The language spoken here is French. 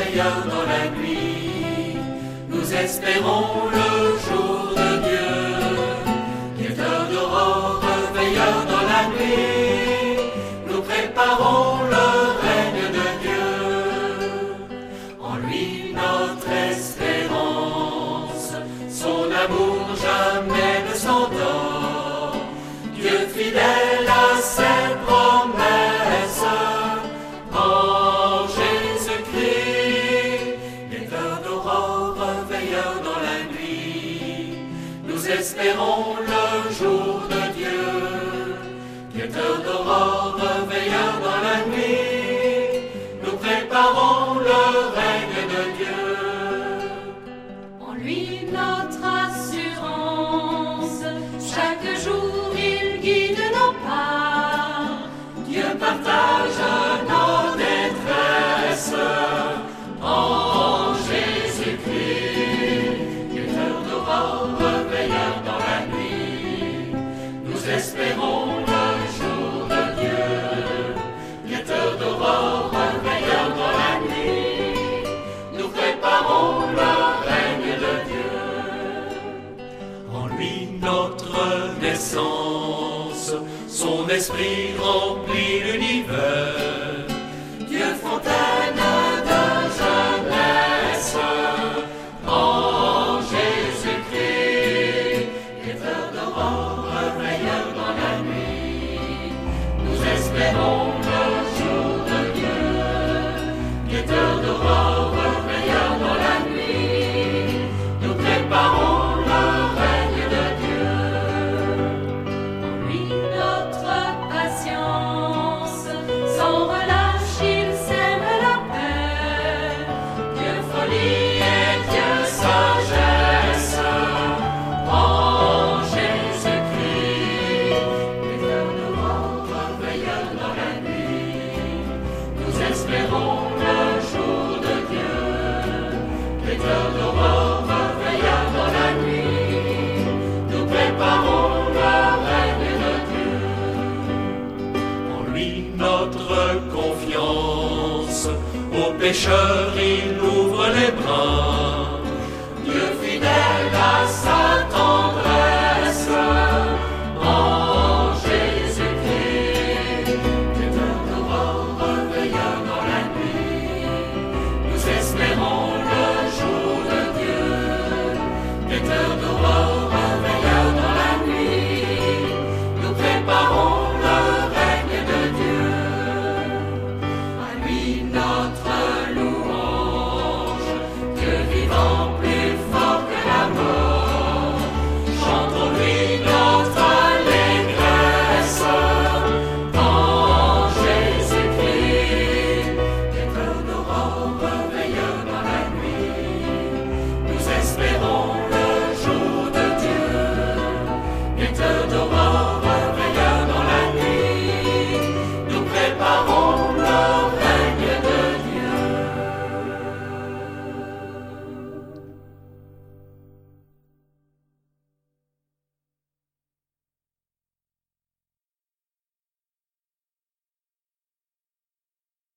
veilleur dans la nuit. Nous espérons le jour de Dieu. Guetteur d'aurore, veilleur dans la nuit. Nous préparons le règne de Dieu. En lui notre espérance, son amour jamais ne s'endort. Dieu fidèle à ses promesses, en Jésus-Christ. Guetteur d'aurore, veilleur dans la nuit. Nous espérons le jour de Dieu. Guetteur d'aurore, veilleur dans la nuit. Nous préparons le règne de Dieu. En lui notre assurance, chaque jour il guide nos pas. Dieu partage nos détresses en Jésus-Christ. Guetteur d'aurore, veilleur dans la nuit. Nous espérons le jour de Dieu. Guetteur d'aurore, veilleur dans la nuit. Nous préparons le règne de Dieu. En lui notre naissance, son esprit remplit l'univers. Dieu fontaine de jeunesse, en Jésus-Christ. Guetteur d'aurore, veilleur dans la nuit. Nous espérons le jour de Dieu. Guetteur d'aurore, veilleur dans la nuit. Nous préparons le règne de Dieu. En lui notre patience, sans relâche il sème la paix. Dieu folie et Dieu sagesse, en Jésus-Christ. Guetteur d'aurore, veilleur dans la nuit. Nous espérons le jour de Dieu. Guetteur d'aurore, veilleur dans la nuit. Nous préparons le règne de Dieu. En lui notre confiance, aux pécheurs il nous